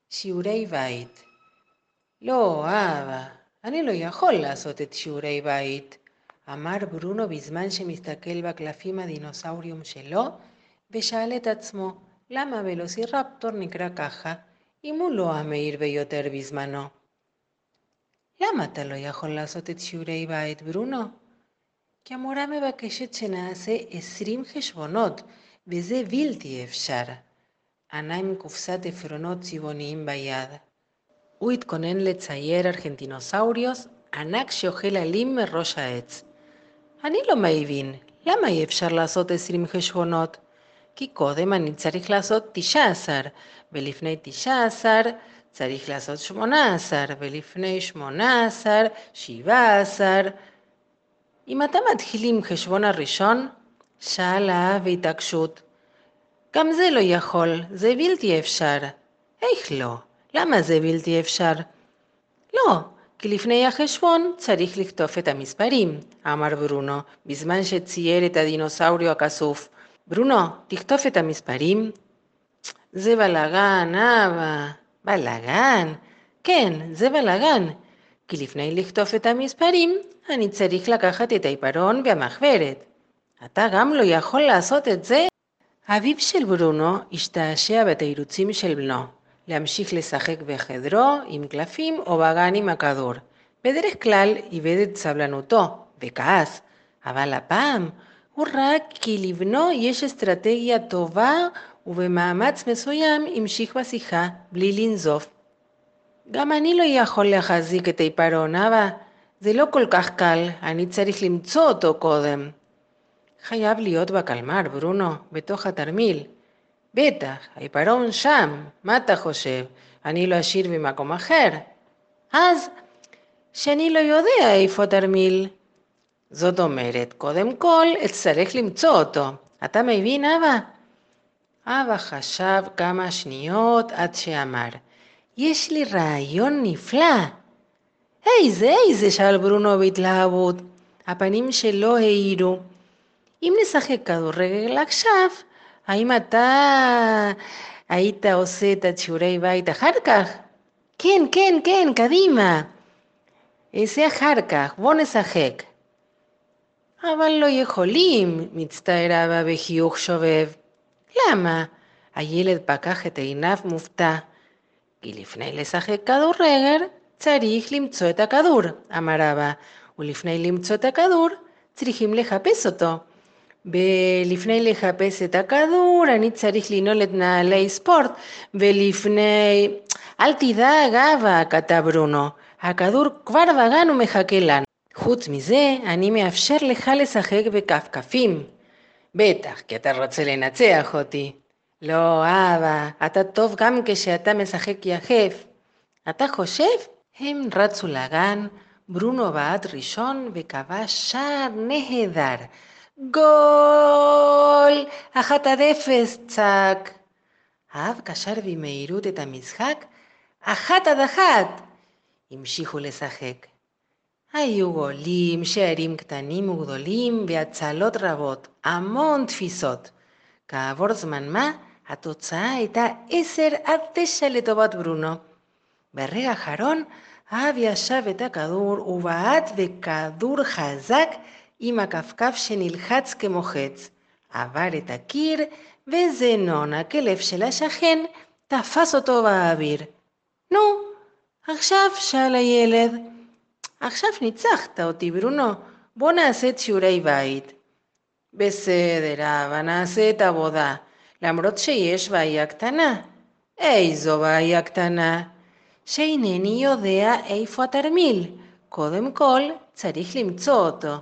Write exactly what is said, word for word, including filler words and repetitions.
שיעורי בית. לא, אבא, אני לא יכול לעשות את שיעורי בית, אמר ברונו בזמן שמסתכל בקלפים הדינוסאוריום שלו, ושאל את עצמו למה ולוסירפטור נקרא ככה, אם הוא לא המהיר ביותר בזמנו. למה אתה לא יכול לעשות את שיעורי בית, ברונו? כי המורה מבקשת שנעשה עשרים חשבונות, וזה בלתי אפשר. ענה עם קופסת עפרונות צבעוניים ביד. הוא התכונן לצייר ארגנטינוסאוריוס ענק שאוכל עלים מראש העץ. אני לא מבין, למה אי אפשר לעשות עשרים חשבונות? כי קודם אני צריך לעשות תשע עשר, ולפני תשע עשר צריך לעשות שמונה עשר, ולפני שמונה עשר, שבע עשר. אם אתה מתחיל עם חשבון הראשון, שאלה בהתעקשות. גם זה לא יכול, זה בלתי אפשר. איך לא? למה זה בלתי אפשר? לא, כי לפני החשבון צריך לכתוב את המספרים, אמר ברונו, בזמן שצייר את הדינוסאוריו הכסוף. ברונו, תכתוב את המספרים. זה בלגן, אבא. בלגן? כן, זה בלגן. כי לפני לכתוב את המספרים, אני צריך לקחת את העיפרון והמחברת. אתה גם לא יכול לעשות את זה? אביו של ברונו השתעשע בתירוצים של בנו, להמשיך לשחק בחדרו עם קלפים או בגן עם הכדור. בדרך כלל איבד את סבלנותו וכעס, אבל הפעם הוא ראה כי לבנו יש אסטרטגיה טובה ובמאמץ מסוים המשיך בשיחה בלי לנזוף. גם אני לא יכול להחזיק את העיפרון, אבא. זה לא כל כך קל, אני צריך למצוא אותו קודם. חייב להיות בקלמר, ברונו, בתוך התרמיל. בטח, העיפרון שם, מה אתה חושב? אני לא אשאיר במקום אחר. אז, שאני לא יודע איפה התרמיל. זאת אומרת, קודם כל, אצטרך למצוא אותו. אתה מבין, אבא? אבא חשב כמה שניות עד שאמר, יש לי רעיון נפלא. איזה, איזה, שאל ברונו בהתלהבות. הפנים שלו העירו. אם נשחק כדורגל עכשיו, האם אתה היית עושה את השיעורי בית אחר כך? כן, כן, כן, קדימה. איזה אחר כך, בוא נשחק. אבל לא יכולים, מצטער אבא בחיוך שובב. למה? הילד פקח את עיניו מופתע. כי לפני לשחק כדורגל צריך למצוא את הכדור, אמר אבא, ולפני למצוא את הכדור צריכים לחפש אותו. ולפני לחפש את הכדור אני צריך לנעול את נעלי ספורט, ולפני... אל תדאג אבא, כתב ברונו, הכדור כבר בגן ומחכה לנו. חוץ מזה אני מאפשר לך לשחק בכפכפים. בטח, כי אתה רוצה לנצח אותי. לא אבא, אתה טוב גם כשאתה משחק יחף. אתה חושב? הם רצו לגן, ברונו בעט ראשון וכבש שער נהדר. גול! אחת עד אפס, צעק. האב קשר במהירות את המשחק, אחת עד אחת. המשיכו לשחק. היו גולים, שערים קטנים וגדולים והצלות רבות, המון תפיסות. כעבור זמן מה, התוצאה הייתה עשר עד תשע לטובת ברונו. ברגע האחרון, האב ישב את הכדור ובעט בכדור חזק עם הכפכף שנלחץ כמו חץ. עבר את הקיר וזנון, הכלב של השכן, תפס אותו באוויר. נו, עכשיו, שאל הילד. עכשיו ניצחת אותי, ברונו, בוא נעשה את שיעורי בית. בסדר, אבא, נעשה את העבודה, למרות שיש בעיה קטנה. איזו בעיה קטנה? שאינני יודע איפה התרמיל. קודם כל צריך למצוא אותו.